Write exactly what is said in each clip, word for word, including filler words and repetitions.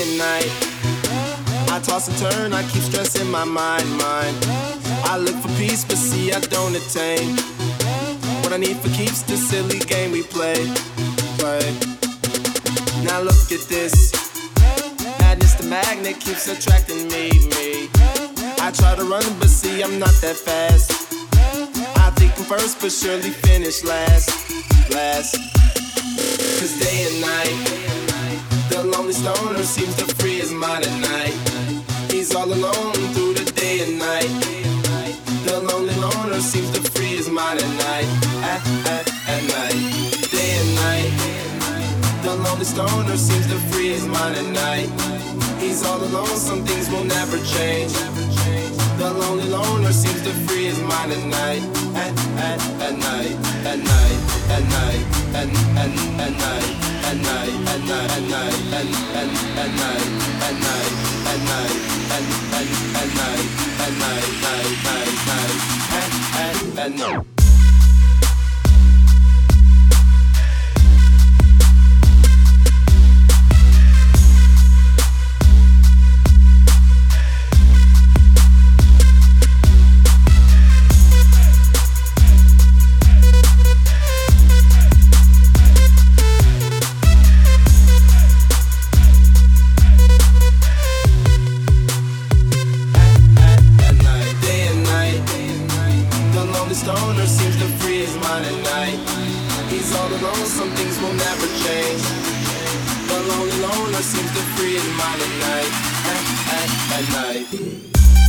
and night. I toss and turn, I keep stressing my mind, mind. I look for peace, but see I don't attain. What I need for keeps the silly game we play, play. Now look at this. Madness, the magnet keeps attracting me, me. I try to run, but see I'm not that fast. I think I'm first, but surely finish last, last. Cause day and night, the lonely stoner seems to free his mind at night. He's all alone through the day and night. The lonely loner seems to free his mind at night, at, at, at night. Day and night, the lonely stoner seems to free his mind at night. He's all alone, some things will never change. The lonely loner seems to free his mind at night, at, at, at night, at night, at night, at, at, at night, at night, at night, at night, at, at, at night, at night, at night, at, at, at night, at night, night, night, night, at, at, at night. Stoner seems to free his mind at night. He's all alone, some things will never change. The lonely loner seems to free his mind at night, at, at, at night.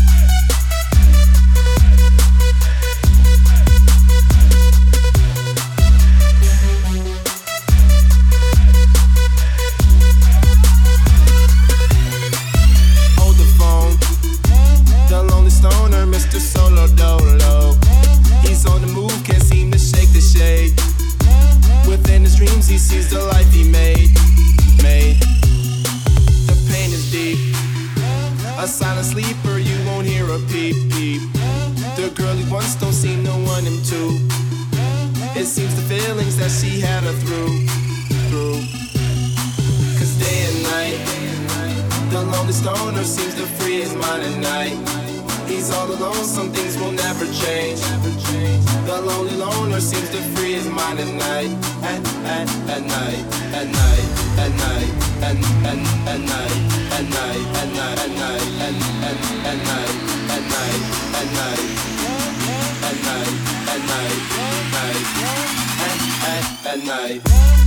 Mister Solo Dolo, he's on the move, can't seem to shake the shade. Within his dreams he sees the life he made, made. The pain is deep, a silent sleeper, you won't hear a peep, peep. The girl he wants don't seem to want him to. It seems the feelings that she had her through, through. Cause day and night, the lonely stoner seems to free his mind at night. He's all alone, some things will never change. The lonely loner seems to free his mind at night, at, at, at night, at night, at night, at, at, at night, at night, at night, at night, at, at, at night, at night, at night, at night, at night, night, at, at, at night.